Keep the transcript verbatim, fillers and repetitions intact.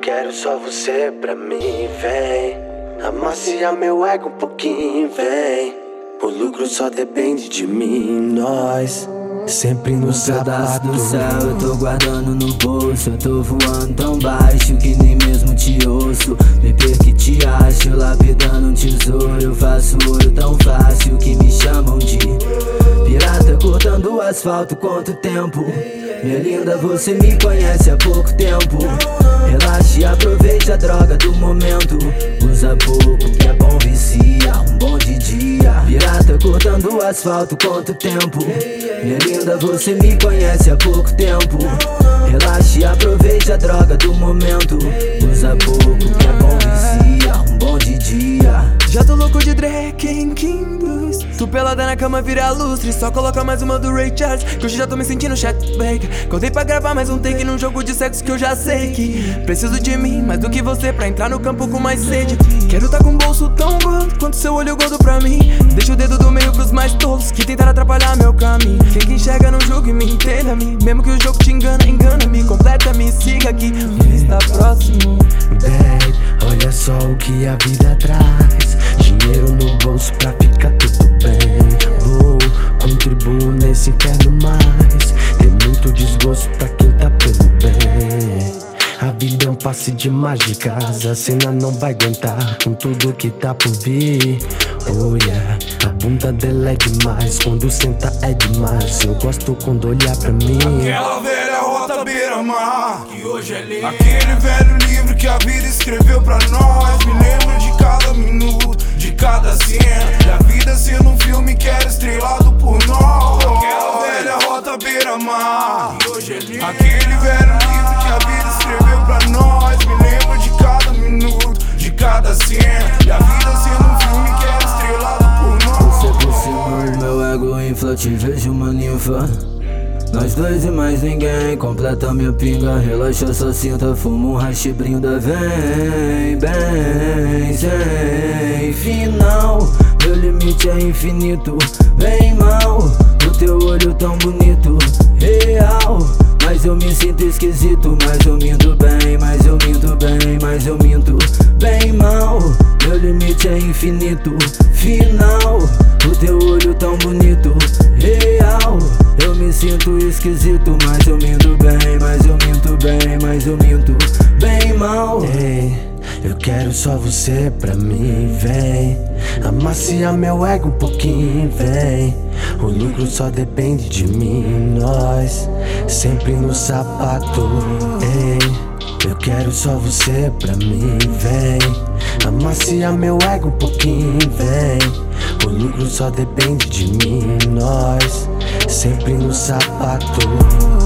quero só você pra mim, vem. Amacia meu ego um pouquinho, vem. O lucro só depende de mim, nós sempre no sapato. Um pedaço do céu eu tô guardando no bolso. Eu tô voando tão baixo que nem mesmo te ouço. Me perco e te acho, lapidando um tesouro. Eu faço ouro tão fácil que me chamam de pirata cortando o asfalto. Quanto tempo? Minha linda, você me conhece há pouco tempo. Relaxe e aproveite a droga do momento. Usa pouco que é bom, vicia, um bom de dia. Pirata cortando o asfalto, quanto tempo? Minha linda, você me conhece há pouco tempo. Relaxe e aproveite a droga do momento. Usa pouco que é bom, vicia, um bom de dia. Já tô louco de Drake em King Blues. Tu pelada na cama vira lustre. Só coloca mais uma do Ray Charles, que hoje já tô me sentindo chat baker. Contei pra gravar mais um take num jogo de sexo que eu já sei que preciso de mim mais do que você pra entrar no campo com mais sede. Quero tá com um bolso tão gordo quanto seu olho gordo pra mim. Deixa o dedo do meio pros mais tolos que tentaram atrapalhar meu caminho. Quem que enxerga não julga e me entenda-me. Mesmo que o jogo te engana, engana-me. Completa-me, siga aqui, está próximo. Bem, olha só o que a vida traz. Dinheiro no bolso pra ficar tudo bem. Vou, contribuo nesse inferno, mas tem muito desgosto pra quem tá pelo bem. A vida é um passe de mágicas, a cena não vai aguentar com tudo que tá por vir. Oh yeah, a bunda dela é demais, quando senta é demais. Eu gosto quando olhar pra mim. Aquela velha rota beira-mar, que hoje é livre. Aquele velho livro que a vida escreveu pra nós. Me lembro de cada minuto, de cada cena, e a vida sendo um filme que era estrelado por nós. Aquela velha rota beira-mar, que hoje é livre. Aquele velho livro que a vida escreveu pra nós. Me lembro de cada minuto, de cada cena, e a vida sendo um filme que era estrelado por nós. Você por cima do meu ego infla, te vejo uma ninfa. Nós dois e mais ninguém, completa minha pinga. Relaxa sua cinta, fuma um hash, brinda. Vem, bem, sem final. Meu limite é infinito, bem mal. O teu olho tão bonito, real. Mas eu me sinto esquisito, mas eu minto bem. Mas eu minto bem, mas eu minto bem mal. Meu limite é infinito, final. O teu olho tão bonito, real. Eu me sinto esquisito, mas eu minto bem. Mas eu minto bem, mas eu minto bem mal. Ei, eu quero só você pra mim, vem. Amacia meu ego um pouquinho, vem. O lucro só depende de mim, nós sempre no sapato. Ei, eu quero só você pra mim, vem. Amacia meu ego um pouquinho, vem. O lucro só depende de mim, nós sempre no sapato.